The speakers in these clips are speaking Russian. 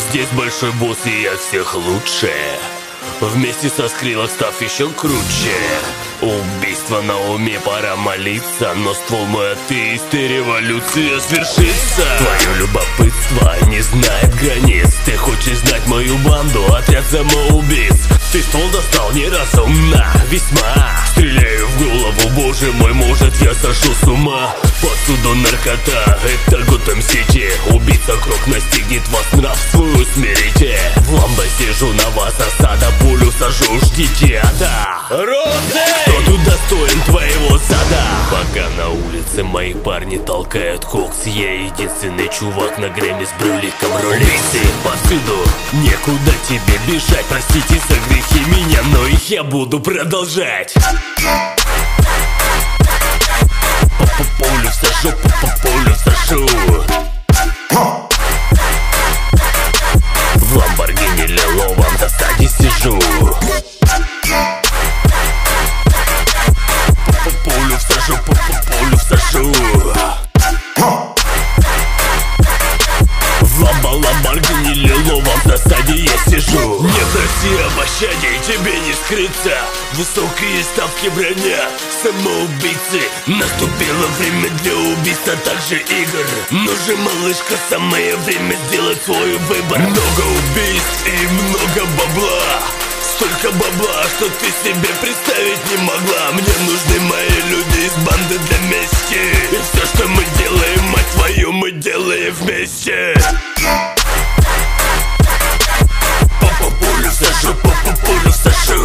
Здесь большой босс и я всех лучше. Вместе со Скрилок став еще круче. Убийство на уме, пора молиться. Но ствол мой атеист и революция свершится. Твое любопытство не знает границ. Ты хочешь знать мою банду, отряд самоубийц. Ты ствол достал неразумно, весьма. Стреляю в голову, боже мой, может я сошел с ума. Повсюду наркота, это Готэм-Сити. Убийца Крок настигнет вас, нрав свой усмирите. В ламбо сижу, на вас осада, пулю сажу, ждите ада. Роты! Кто тут достоин твоего сада? Пока на улице мои парни толкают кокс, я единственный чувак на грэме с брюликом рулицы. Повсюду, некуда тебе бежать. Простите за грехи меня, но их я буду продолжать. Пулю сажу, пулю сажу. В Ламборгини лиловом в засаде сижу. Пулю всажу, пулю всажу. В Ламборгини лиловом в засаде я сижу. Не проси о пощаде, тебе не скрыться. Высокие ставки броня, самоубийцы. Наступило время для убийства, также игр. Ну же, малышка, самое время сделать свой выбор. Много убийств и много бабла. Столько бабла, что ты себе представить не могла. Мне нужны мои люди из банды для мести. И все, что мы делаем, мать твою, мы делаем вместе. Пулю сажу, пулю сажу.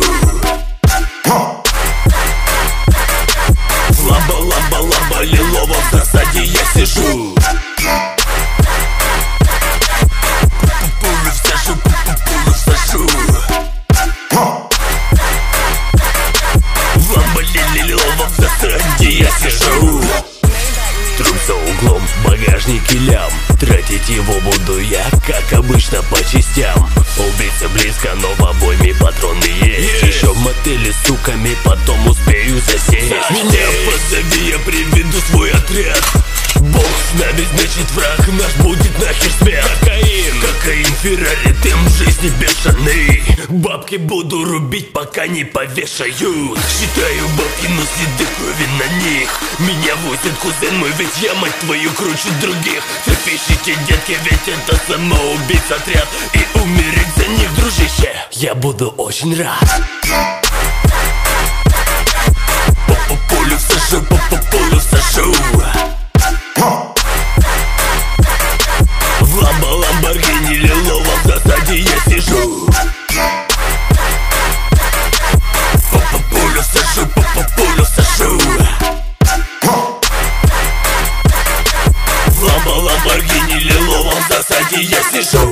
В ламбо лилово в засаде я сижу. Пулю сажу, пулю сажу. В ламбо лилово в засаде я сижу. Труп за углом, багажнике лям. Тратить его буду я, как обычно, по частям. Убийца близко, но в обойме патроны есть. Еще в мотеле с суками, потом успею засесть. Меня позови, я приведу свой отряд. Бог с нами, значит враг наш будет нахер смерть. Кокаин, Феррари, темп жизни бешеный. Бабки буду рубить, пока не повешают. Считаю бабки, но следы крови на них. Меня возит кузен мой, ведь я, мать твою, круче других. Трепещите, детки, ведь это самоубийц отряд. И умереть за них, дружище, я буду очень рад. Пулю всажу, пулю всажу. В Ламборгини лиловом в засаде я сижу. Пулю сажу, пулю сажу. В Ламборгини лиловом в засаде я сижу.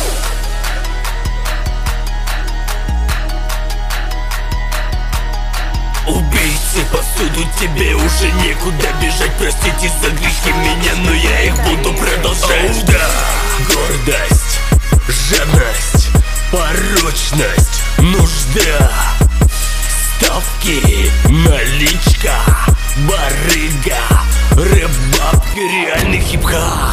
Убийцы повсюду, тебе уже некуда бежать. Простите за грехи меня, но я их буду продолжать. Да, гордость, жадность, порочность, нужда, ставки, наличка, барыга, рэп-бабки, реальный хип-хоп.